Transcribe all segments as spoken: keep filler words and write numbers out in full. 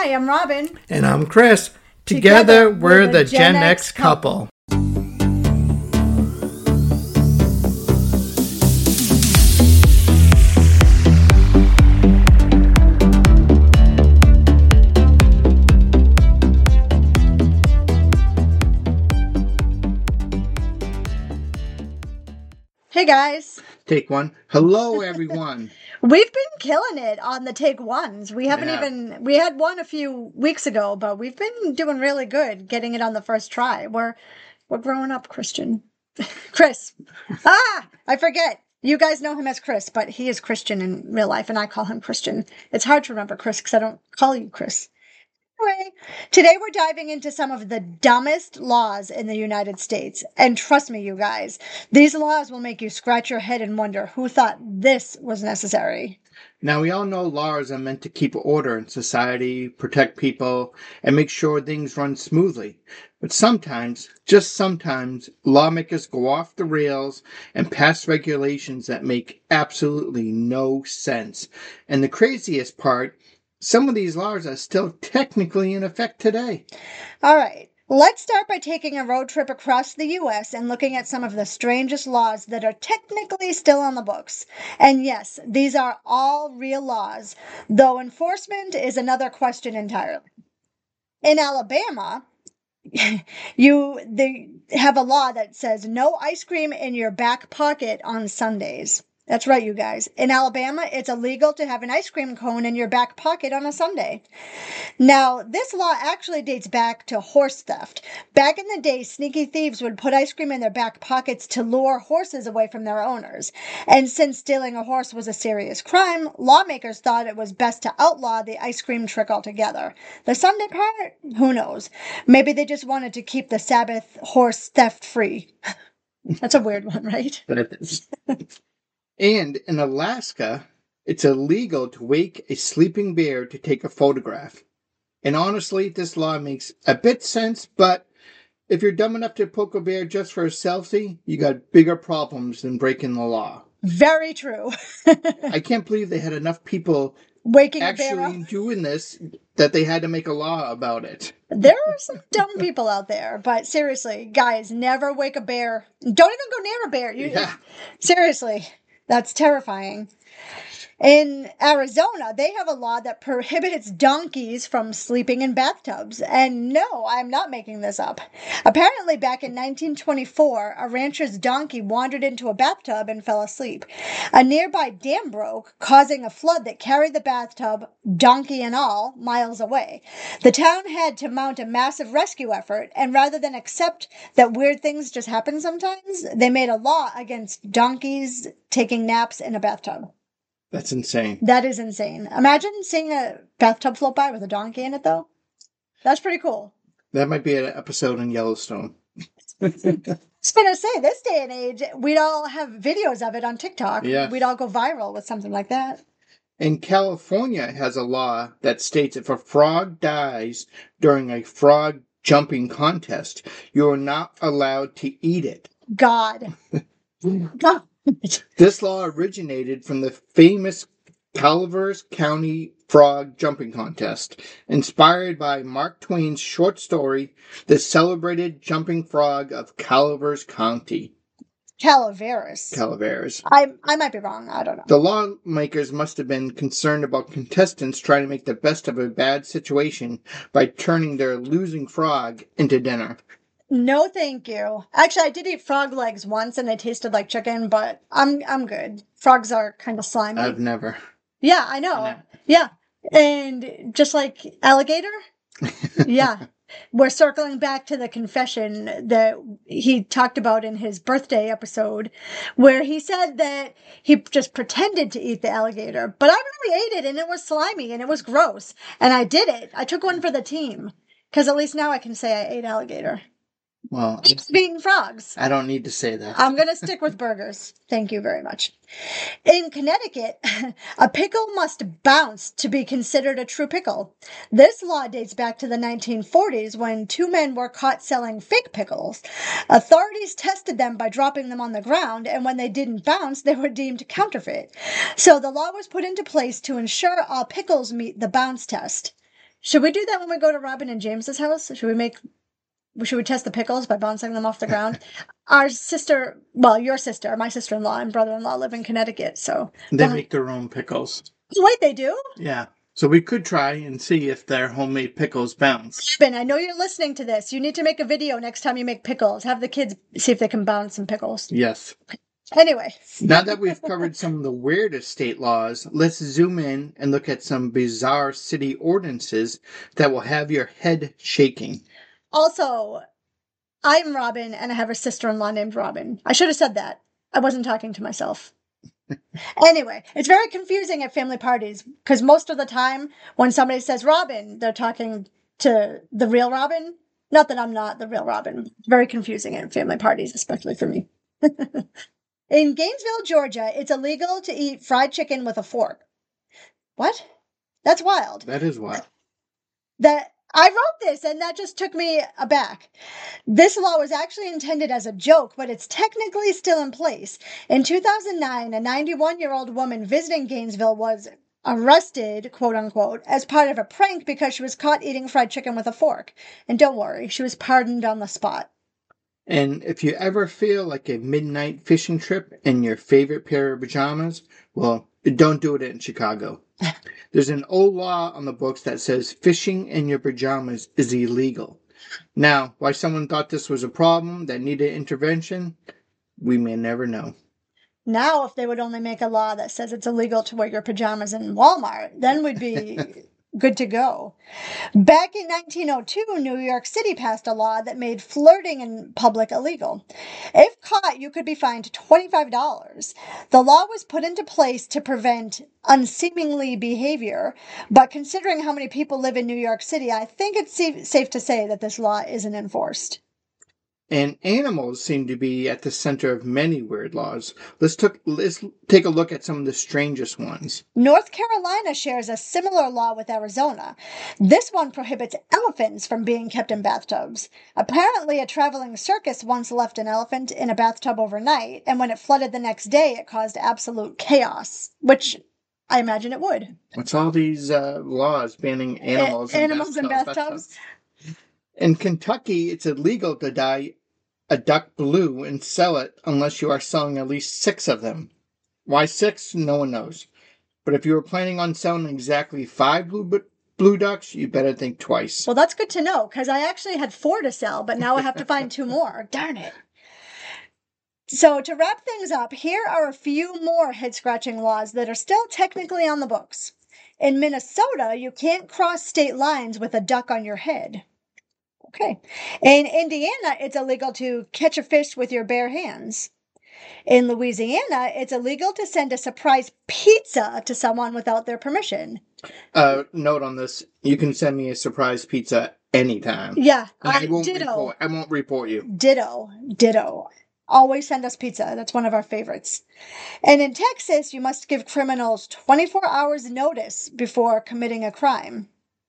Hi, I'm Robin. And I'm Chris. Together, Together we're, we're the, the Gen, Gen X, X couple. Hey guys. Take one. Hello, everyone. We've been killing it on the take ones. We haven't yeah. even, we had one a few weeks ago, but we've been doing really good getting it on the first try. We're, we're growing up, Christian. Chris. Ah, I forget. You guys know him as Chris, but he is Christian in real life, and I call him Christian. It's hard to remember Chris because I don't call you Chris. Anyway, today we're diving into some of the dumbest laws in the United States. And trust me, you guys, these laws will make you scratch your head and wonder who thought this was necessary. Now, we all know laws are meant to keep order in society, protect people, and make sure things run smoothly. But sometimes, just sometimes, lawmakers go off the rails and pass regulations that make absolutely no sense. And the craziest part, some of these laws are still technically in effect today. All right. Let's start by taking a road trip across the U S and looking at some of the strangest laws that are technically still on the books. And yes, these are all real laws, though enforcement is another question entirely. In Alabama, you they have a law that says no ice cream in your back pocket on Sundays. That's right, you guys. In Alabama, it's illegal to have an ice cream cone in your back pocket on a Sunday. Now, this law actually dates back to horse theft. Back in the day, sneaky thieves would put ice cream in their back pockets to lure horses away from their owners. And since stealing a horse was a serious crime, lawmakers thought it was best to outlaw the ice cream trick altogether. The Sunday part? Who knows? Maybe they just wanted to keep the Sabbath horse theft free. That's a weird one, right? And in Alaska, it's illegal to wake a sleeping bear to take a photograph. And honestly, this law makes a bit sense, but if you're dumb enough to poke a bear just for a selfie, you got bigger problems than breaking the law. Very true. I can't believe they had enough people waking actually a bear up. doing this that they had to make a law about it. There are some dumb people out there, but seriously, guys, never wake a bear. Don't even go near a bear. You, yeah. Seriously. That's terrifying. In Arizona, they have a law that prohibits donkeys from sleeping in bathtubs. And no, I'm not making this up. Apparently, back in nineteen twenty-four, a rancher's donkey wandered into a bathtub and fell asleep. A nearby dam broke, causing a flood that carried the bathtub, donkey and all, miles away. The town had to mount a massive rescue effort, and rather than accept that weird things just happen sometimes, they made a law against donkeys taking naps in a bathtub. That's insane. That is insane. Imagine seeing a bathtub float by with a donkey in it, though. That's pretty cool. That might be an episode in Yellowstone. I was going to say, this day and age, we'd all have videos of it on TikTok. Yeah. We'd all go viral with something like that. And California has a law that states if a frog dies during a frog jumping contest, you are not allowed to eat it. God. God. This law originated from the famous Calaveras County Frog Jumping Contest, inspired by Mark Twain's short story, The Celebrated Jumping Frog of Calaveras County. Calaveras. Calaveras. I I might be wrong. I don't know. The lawmakers must have been concerned about contestants trying to make the best of a bad situation by turning their losing frog into dinner. No, thank you. Actually, I did eat frog legs once, and they tasted like chicken, but I'm I'm good. Frogs are kind of slimy. I've never. Yeah, I know. I yeah, and just like alligator. Yeah, we're circling back to the confession that he talked about in his birthday episode, where he said that he just pretended to eat the alligator, but I really ate it, and it was slimy, and it was gross, and I did it. I took one for the team, because at least now I can say I ate alligator. Well, Keeps being frogs. I don't need to say that. I'm going to stick with burgers. Thank you very much. In Connecticut, a pickle must bounce to be considered a true pickle. This law dates back to the nineteen forties when two men were caught selling fake pickles. Authorities tested them by dropping them on the ground, and when they didn't bounce, they were deemed counterfeit. So the law was put into place to ensure all pickles meet the bounce test. Should we do that when we go to Robin and James's house? Should we make, should we test the pickles by bouncing them off the ground? Our sister, well, your sister, my sister-in-law and brother-in-law live in Connecticut, so. They well, make their own pickles. wait, they do? Yeah. So we could try and see if their homemade pickles bounce. Ben, I know you're listening to this. You need to make a video next time you make pickles. Have the kids see if they can bounce some pickles. Yes. Anyway. Now that we've covered some of the weirdest state laws, let's zoom in and look at some bizarre city ordinances that will have your head shaking. Also, I'm Robin and I have a sister-in-law named Robin. I should have said that. I wasn't talking to myself. Anyway, it's very confusing at family parties because most of the time when somebody says Robin, they're talking to the real Robin. Not that I'm not the real Robin. Very confusing at family parties, especially for me. In Gainesville, Georgia, it's illegal to eat fried chicken with a fork. What? That's wild. That is wild. That I wrote this and that just took me aback. This law was actually intended as a joke, but it's technically still in place. In two thousand nine, a ninety-one-year-old woman visiting Gainesville was arrested, quote unquote, as part of a prank because she was caught eating fried chicken with a fork. And don't worry, she was pardoned on the spot. And if you ever feel like a midnight fishing trip in your favorite pair of pajamas, well, don't do it in Chicago. There's an old law on the books that says fishing in your pajamas is illegal. Now, why someone thought this was a problem that needed intervention, we may never know. Now, if they would only make a law that says it's illegal to wear your pajamas in Walmart, then we'd be good to go. Back in nineteen oh two, New York City passed a law that made flirting in public illegal. If caught, you could be fined twenty-five dollars. The law was put into place to prevent unseemly behavior, but considering how many people live in New York City, I think it's safe to say that this law isn't enforced. And animals seem to be at the center of many weird laws. Let's, took, let's take a look at some of the strangest ones. North Carolina shares a similar law with Arizona. This one prohibits elephants from being kept in bathtubs. Apparently, a traveling circus once left an elephant in a bathtub overnight, and when it flooded the next day, it caused absolute chaos, which I imagine it would. What's all these uh, laws banning animals, A- in, animals in bathtubs? bathtubs? In Kentucky, it's illegal to dye a duck blue and sell it unless you are selling at least six of them. Why six? No one knows. But if you were planning on selling exactly five blue blue ducks, you better think twice. Well, that's good to know, because I actually had four to sell, but now I have to find two more. Darn it. So to wrap things up, here are a few more head-scratching laws that are still technically on the books. In Minnesota, you can't cross state lines with a duck on your head. Okay. In Indiana, it's illegal to catch a fish with your bare hands. In Louisiana, it's illegal to send a surprise pizza to someone without their permission. Uh, note on this, you can send me a surprise pizza anytime. Yeah, I, I won't ditto. Report, I won't report you. Ditto. Ditto. Always send us pizza. That's one of our favorites. And in Texas, you must give criminals twenty-four hours notice before committing a crime.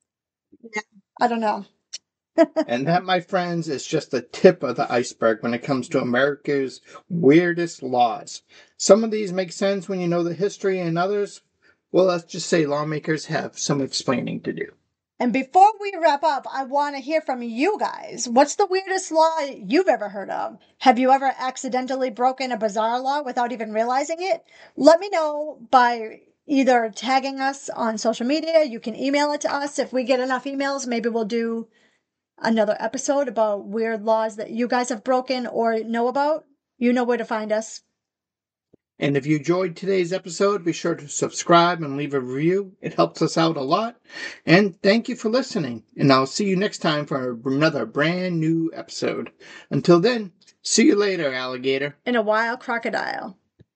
I don't know. And that, my friends, is just the tip of the iceberg when it comes to America's weirdest laws. Some of these make sense when you know the history, and others, well, let's just say lawmakers have some explaining to do. And before we wrap up, I want to hear from you guys. What's the weirdest law you've ever heard of? Have you ever accidentally broken a bizarre law without even realizing it? Let me know by either tagging us on social media. You can email it to us. If we get enough emails, maybe we'll do another episode about weird laws that you guys have broken or know about. You know where to find us. And if you enjoyed today's episode, be sure to subscribe and leave a review. It helps us out a lot. And thank you for listening. And I'll see you next time for another brand new episode. Until then, see you later, alligator. In a wild crocodile.